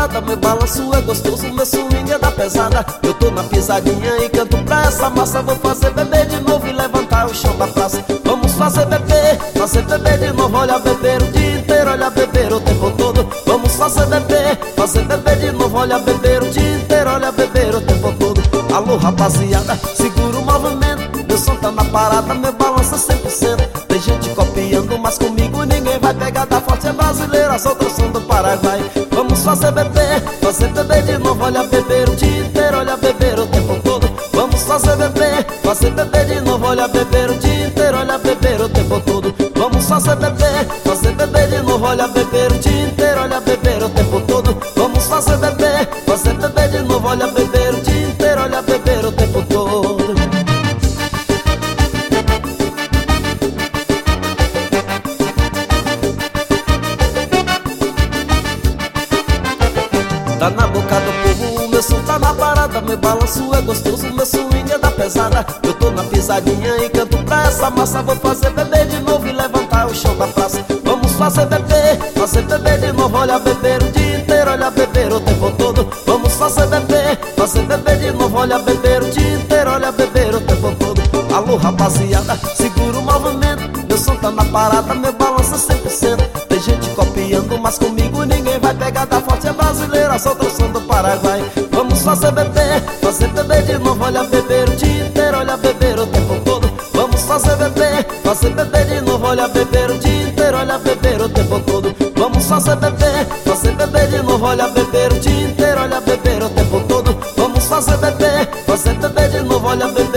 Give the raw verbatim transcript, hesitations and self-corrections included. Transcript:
parada, meu balanço é gostoso, meu swing é da pesada. Eu tô na pisadinha e canto pra essa massa. Vou fazer beber de novo e levantar o chão da praça. Vamos fazer beber, fazer beber de novo. Olha beber o dia inteiro, olha beber o tempo todo. Vamos fazer beber, fazer beber de novo. Olha beber o dia inteiro, olha beber o tempo todo. Alô rapaziada, segura o movimento. Meu som tá na parada, meu balanço é cem por cento. Tem gente copiando, mas comigo ninguém vai pegar. Da forte é brasileira, solta o som do Paraguai. Vamos fazer beber, fazer beber de novo. Olha beber o dia inteiro, olha beber o tempo todo. Vamos fazer beber, fazer beber de novo. Olha beber o dia inteiro, olha beber o tempo todo. Vamos fazer beber, fazer beber de novo. Olha beber o dia inteiro, olha beber o tempo todo. Vamos fazer beber, fazer beber de novo. Olha beber o dia inteiro, olha beber o tempo todo. Tá na boca do povo, o meu som tá na parada. Meu balanço é gostoso, meu swing é da pesada. Eu tô na pisadinha e canto pra essa massa. Vou fazer beber de novo e levantar o chão da praça. Vamos fazer beber, fazer beber de novo. Olha beber o dia inteiro, olha beber o tempo todo. Vamos fazer beber, fazer beber de novo. Olha beber o dia inteiro, olha beber o tempo todo. Alô rapaziada, segura o movimento. Meu som tá na parada, meu balanço é cem por cento. Tem gente copiando, mas comigo ninguém vai pegar. Da forte é brasileira, solta o som do Paraguai. Vamos fazer beber, fazer beber de novo. Olha beber o dia inteiro, olha beber o tempo todo. Vamos fazer beber, fazer beber de novo. Olha beber o dia inteiro, olha beber o tempo todo. Vamos fazer beber, fazer beber de novo. Olha beber o dia inteiro, olha beber o tempo todo. Vamos fazer beber, fazer beber de novo. Olha beber